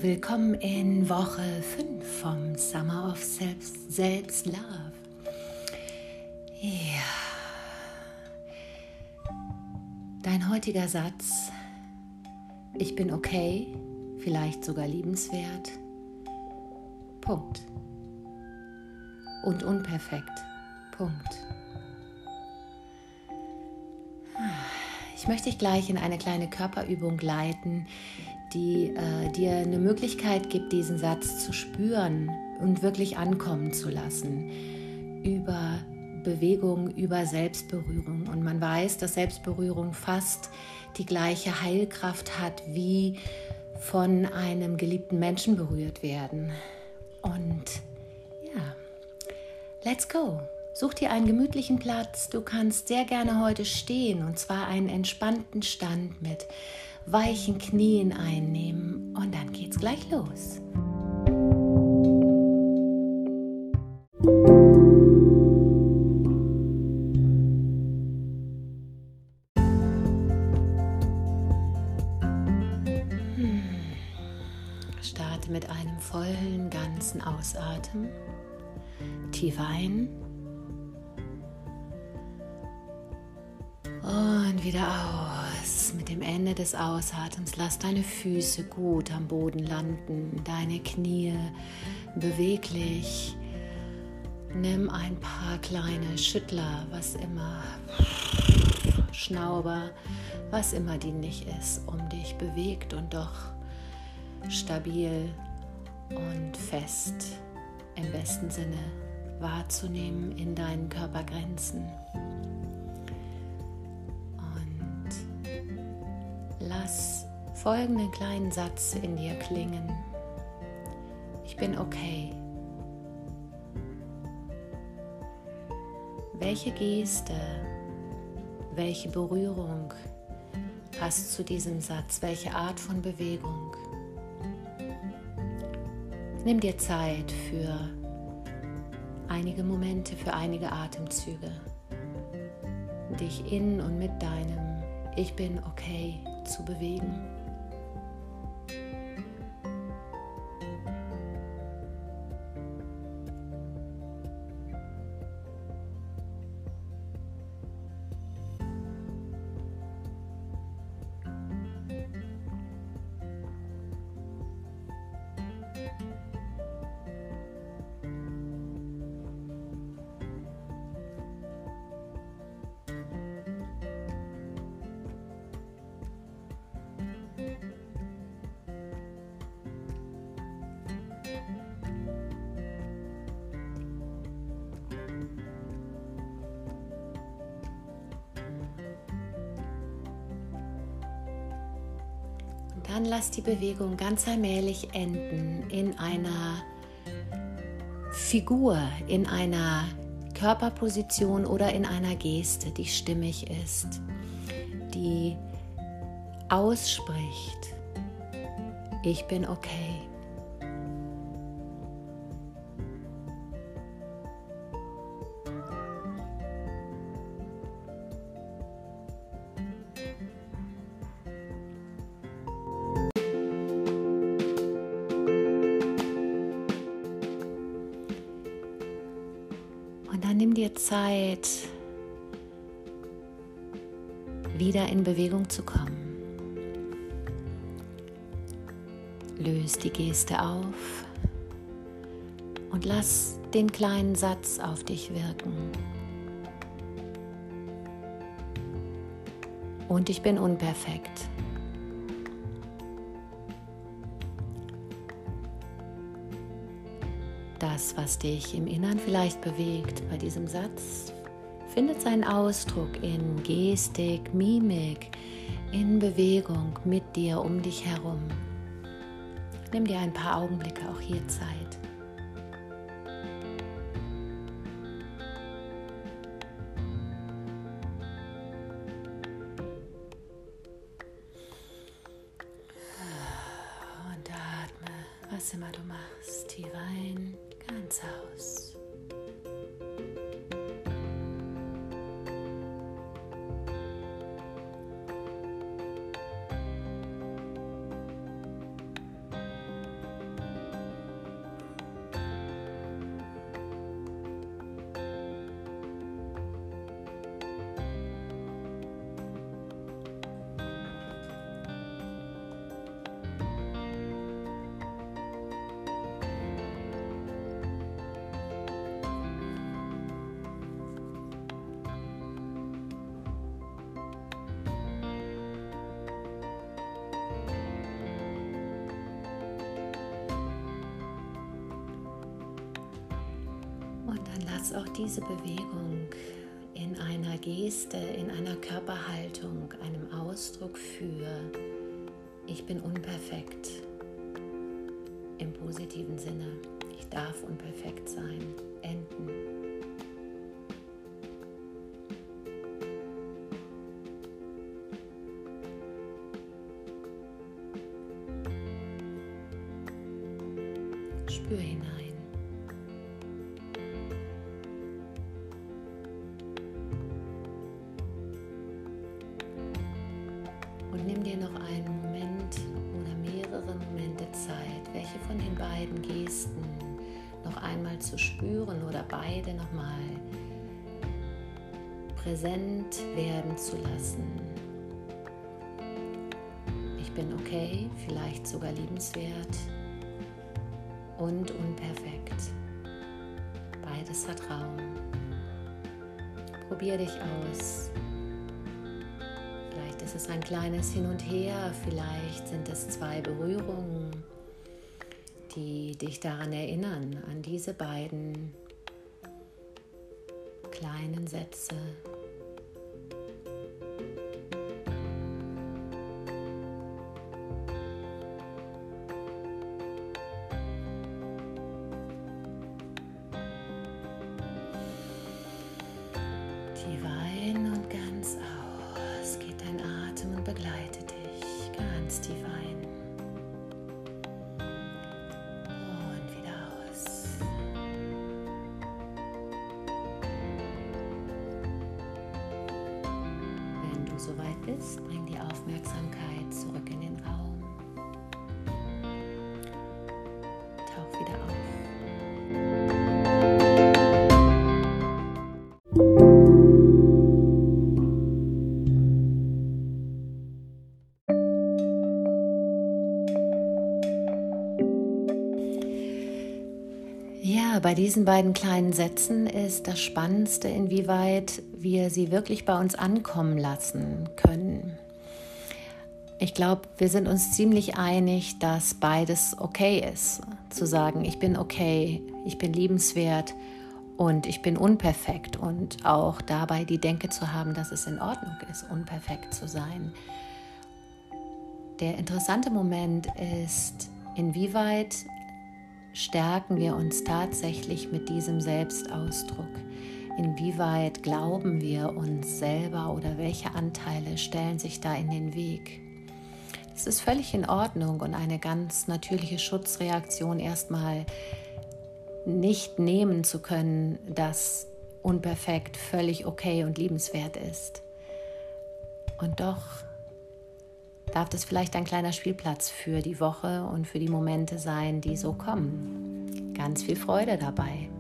willkommen in Woche 5 vom Summer of Self-Love. Ja, dein heutiger Satz: Ich bin okay, vielleicht sogar liebenswert. Punkt. Und unperfekt. Punkt. Ich möchte dich gleich in eine kleine Körperübung leiten, die dir eine Möglichkeit gibt, diesen Satz zu spüren und wirklich ankommen zu lassen. Über Bewegung, über Selbstberührung. Und man weiß, dass Selbstberührung fast die gleiche Heilkraft hat, wie von einem geliebten Menschen berührt werden. Und ja, let's go. Such dir einen gemütlichen Platz. Du kannst sehr gerne heute stehen, und zwar einen entspannten Stand mit weichen Knien einnehmen, und dann geht's gleich los. Starte mit einem vollen, ganzen Ausatmen. Tief ein. Und wieder aus. Mit dem Ende des Ausatems lass deine Füße gut am Boden landen, deine Knie beweglich. Nimm ein paar kleine Schüttler, was immer, Schnauber, was immer dienlich ist, um dich bewegt und doch stabil und fest im besten Sinne wahrzunehmen in deinen Körpergrenzen. Lass folgenden kleinen Satz in dir klingen. Ich bin okay. Welche Geste, welche Berührung passt zu diesem Satz? Welche Art von Bewegung? Nimm dir Zeit für einige Momente, für einige Atemzüge, dich in und mit deinem Ich bin okay zu bewegen. Dann lass die Bewegung ganz allmählich enden in einer Figur, in einer Körperposition oder in einer Geste, die stimmig ist, die ausspricht: Ich bin okay. Und dann nimm dir Zeit, wieder in Bewegung zu kommen. Löse die Geste auf und lass den kleinen Satz auf dich wirken. Und ich bin unperfekt. Das, was dich im Innern vielleicht bewegt bei diesem Satz, findet seinen Ausdruck in Gestik, Mimik, in Bewegung mit dir, um dich herum. Nimm dir ein paar Augenblicke auch hier Zeit. Und atme, was immer du machst, tief ein, ganz aus. lass auch diese Bewegung in einer Geste, in einer Körperhaltung, einem Ausdruck für ich bin unperfekt im positiven Sinne. Ich darf unperfekt sein, enden. Spür hinein. Und nimm dir noch einen Moment oder mehrere Momente Zeit, welche von den beiden Gesten noch einmal zu spüren oder beide nochmal präsent werden zu lassen. Ich bin okay, vielleicht sogar liebenswert und unperfekt. Beides hat Raum. Probier dich aus. Vielleicht ist es ein kleines Hin und Her, vielleicht sind es 2 Berührungen, die dich daran erinnern, an diese beiden kleinen Sätze. Tief ein und ganz aus. Geht dein Atem und begleite dich ganz tief ein. Und wieder aus. Wenn du soweit bist, bring die Aufmerksamkeit zurück in den Raum. Tauch wieder auf. Ja, bei diesen beiden kleinen Sätzen ist das Spannendste, inwieweit wir sie wirklich bei uns ankommen lassen können. Ich glaube, wir sind uns ziemlich einig, dass beides okay ist. Zu sagen, ich bin okay, ich bin liebenswert und ich bin unperfekt. Und auch dabei die Denke zu haben, dass es in Ordnung ist, unperfekt zu sein. Der interessante Moment ist, inwieweit stärken wir uns tatsächlich mit diesem Selbstausdruck? Inwieweit glauben wir uns selber oder welche Anteile stellen sich da in den Weg? Es ist völlig in Ordnung und eine ganz natürliche Schutzreaktion, erstmal nicht nehmen zu können, dass unperfekt völlig okay und liebenswert ist. Und doch darf das vielleicht ein kleiner Spielplatz für die Woche und für die Momente sein, die so kommen. Ganz viel Freude dabei.